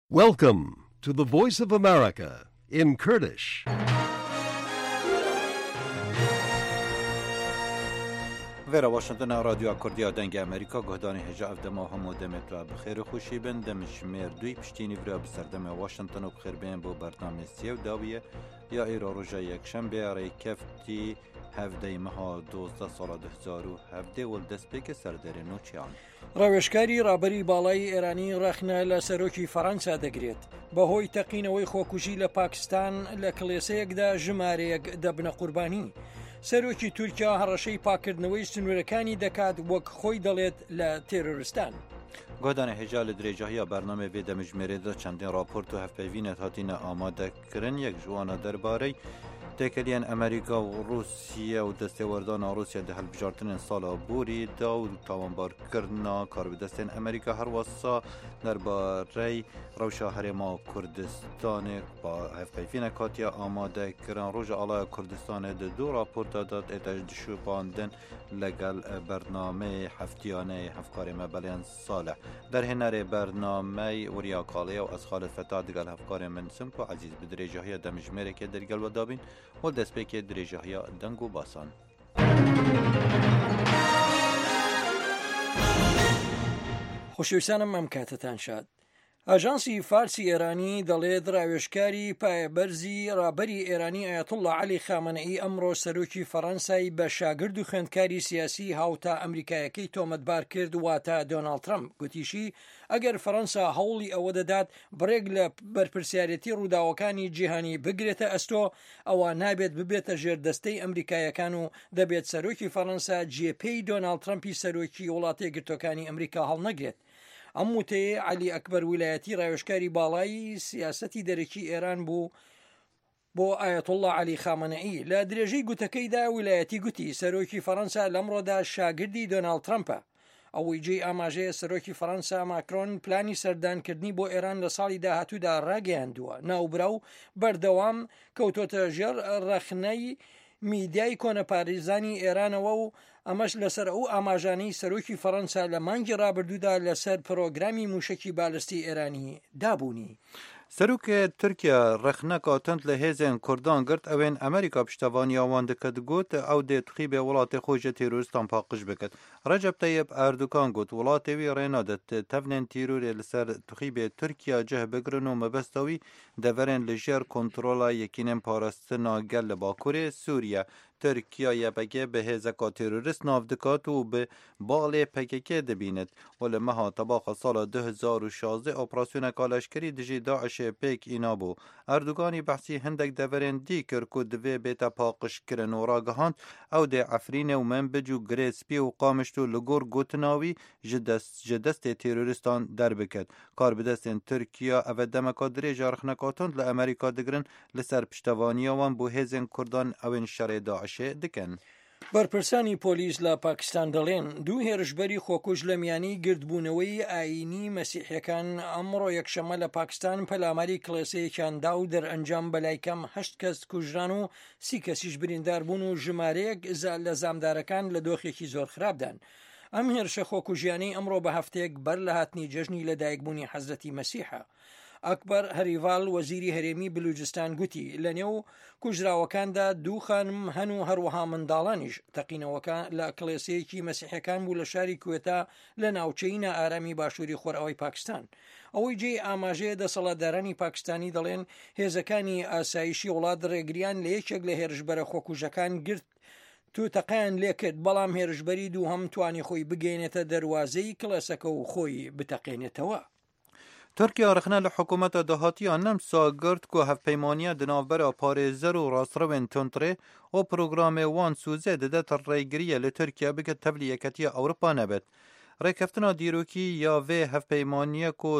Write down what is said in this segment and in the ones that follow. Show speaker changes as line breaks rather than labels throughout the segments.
Welcome to the Voice of America in Kurdish.
Vera Washington رادیو کردیا دنگ امریکا گهدانی هجا افدما همو دمت را بخیر خوشی بن دمش میر دوی پشتینی ورا بسردم واشنطن و بخیر بین بو برنامه سیو داویه یا ایرا روژا یک شنبه ری کفتی هفده مها 12 سال 2017 ولدست پیک سردر نوچیان
ڕەوێشکاری ڕابەری باڵای ئێرانی ڕەخنە لە سەرۆکی فەڕەنسا دەگرێت بەهۆی تەقینەوەی خۆکوژی لە پاکستان لە کڵێسەیەکدا ژمارەیەک دەبنە قوربانی. سەرۆکی تورکیا هەڕەشەی پاکردنەوەی سنوورەکانی دەکات وەک خۆی دەڵێت لە تێرۆریستان.
گۆدانە هێژا لە درێژاهیا بەرنامە وێ دەمژمێرێدا چەندین راپۆرت و هەفپەیڤینەت هاتینە ئامادەکردن یەک جوانە دەربارەی تێکەلیان ئەمریکا و رووسیا و دەستێوەردانە رووسیا دە هەڵبژارتنên ساڵا بووری دا و تاوانبارکردنا کاربدەستên ئەمریکا هەروەسا دەربارەی ڕەوشە هەرێما کوردستانێک با هەفپەیڤینە کاتیا ئامادەکردن ڕۆژە ئاڵایە کوردستانê di دوو راپۆرتا داد ئێتە دشوپاندن لەگەڵ بەرنامەی هەفتیانەی هەفکارێ مەبەلێن ساڵە دەرهێنەرێ بەرنامەی وریا کاڵەیە و ئەس خالد فەتا دگەڵ هەفکارێ من سمک و عەزیز bi dirêjahiya demijmêrekê dergel vedabîn و destpêkê dirêjahiya deng û basan.
خۆشەویستانم ئەم کاتتان شاد. ئاژانسی فارسی ئێرانی دەڵێت ڕاوێژکاری پایەبەرزی ڕابەری ئێرانی ئایەتوڵڵا عەلی خامنەئی ئەمڕۆ سەرۆکی فەڕەنسای بە شاگرد و خوێندکاری سیاسی هاوتا ئەمریکایەکەی تۆمەتبار کرد واتە دۆناڵد ترەمپ. گوتیشی ئەگەر فەڕەنسا هەوڵی ئەوە دەدات بڕێک لە بەرپرسیارەتی ڕووداوەکانی جیهانی بگرێتە ئەستۆ ئەوە نابێت ببێتە ژێردەستەی ئەمریکایەکان و دەبێت سەرۆکی فەڕەنسا جێپەی دۆناڵد ترەمپی سەرۆکی وڵاتە یەکگرتووەکانی ئەمریکا هەڵنەگرێت. ئەم وتەیە عەلی ئەکبەر ویلایەتی ڕاوێژکاری باڵایی سیاسەتی دەرەکی ئێران بوو بۆ ئایەتوڵڵا عەلی خامنەئی. لە درێژەی گوتەکەیدا ویلایەتی گوتی سەرۆکی فەڕەنسا لەمڕۆدا شاگردی دۆناڵد ترەمپە. ئەوەی جێی ئاماژەیە سەرۆکی فەڕەنسا ماکرۆن پلانی سەردانکردنی بۆ ئێران لە ساڵی داهاتوودا ڕاگەیاندووە. ناوبرا و بەردەوام کەوتۆتە ژێر ڕەخنەی میدیای کۆنەپارێزانی ئێرانەوە و ئەمەش لەسەر ئەو ئاماژانەی سەرۆکی فەڕەنسا لە مانگی ڕابردوودا لەسەر پرۆگرامی موشکی بالستی ئێرانی دابوونی.
سەرۆکێ تورکیا ڕەخنەکە تەند لە هێزên کوردان گرت ئەوێن ئەمریکا پشتەوانیاوان دەکەت گوت ئەو دێتخیبێ وڵاتی خۆی تێرۆریستان پاقش بکات. ڕەجەب تەیب ئەردوکان گوت وڵاتێوی ڕێنادەت تەڤنên تیرورێ لەسەر تخیبێ تورکیا جەه بگرن و مەبەستەوی دەڤەرێن لە ژێر کۆنترۆلا یەکینên پاراستنا گەل لە باکوورê سووریا. ترکیا یەبەگێ بە هێزەکە تێرۆریست ناو دکات و bi balê PKK dibînet û li meha tebaxa sala 2016 operasyoneka leşkerî dijî Daişê pêk înabû. Erdoganî behsî hindek deverên dî kir ku divê bête paqişkirin û ragihand ew dê Efrînê û Menbic û Girê Spî û Qamişlo li gor gotina wî ji destê têrorîstan derbiket. Karbidestên Tirkiya ev demeka dirêja rixneka tund li Amerîka digirin li ser piştevaniya wan bû hêzên Kurdan ewên şerê Daişê dikin.
بەرپرسانی پۆلیس لە پاکستان دەڵێن دوو هێرشبەری خۆکوژ لە میانی گردبوونەوەی ئاینی مەسیحیەکان ئەمڕۆ یەکشەمە لە پاکستان پەلاماری کڵێسەیەکیاندا و دەرئەنجام بەلای کەم 8 کەس کوژران و 30 کەسیش بریندار بوون و ژمارەیەک لە زامدارەکان لە دۆخێکی زۆر خراپدان. ئەم هێرشە خۆکوژیانەی ئەمڕۆ بە هەفتەیەک بەر لە هاتنی جەژنی لەدایکبوونی حەزرەتی مەسیحە. ئەکبەر هەریڤال وەزیری هەرێمی بلوچستان گوتی لە نێو کوژراوەکاندا دوو خانم هەن و هەروەها منداڵانیش. تەقینەوەکان لە کڵێسەیەکی مەسیحەکان بوو لە شاری کوێتا لە ناوچەی نائارامی باشووری خۆرئەوەی پاکستان. ئەوەی جێ ئاماژەیە دەسەڵاتدارانی پاکستانی دەڵێن هێزەکانی ئاسایشی وڵات ڕێگریان لە یەکێک لە هێرشبەرە خۆکوژەکان گرت توتەقیان لێکرد بەڵام هێرشبەری دوو هەم توانی خۆی بگەینێتە دەواازەی کڵێسەکە و خۆی بتەقێنێتەوە.
ترکیا رخنه لحکومت دهاتیان نمسا گرد که هفپیمانیه دنافبر پارێزەر و ڕاستڕەوێن تونترێ و پروگرامê wan سوزێ دەدەتە ڕێگریە لە تورکیا بکە تەبلی یەکەتیە ئەوروپا نەبێت. ڕێکەفتنا دیرۆکی یا vê hevpeymaniye ku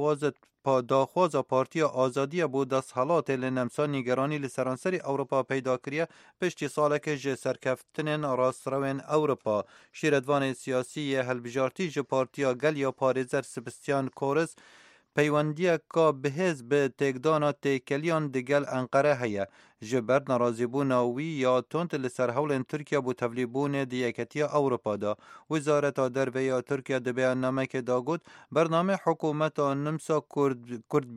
daxwaza Partiya Azadiya bû desthilatê li nemsa nîgeranî li seranserê Ewropa peyda kiriye piştî salekê ji serkeftinên rastrewên Ewropa. Şîretvanê siyasî yê helbijartî ji Partiya Gel ya Parêzer Sebastian Kurz peywendiyeka bihêz bi têkdana têkeliyan digel Enqere heye. Ji ber nerazîbûna wî ya tund li ser hewlên Tirkiye bû tevlîbûnê di yeketiya Ewropa da. Wizareta Derve ya Tirkiye di beyannamekê da got bername hikûmeta Nimsa Kurd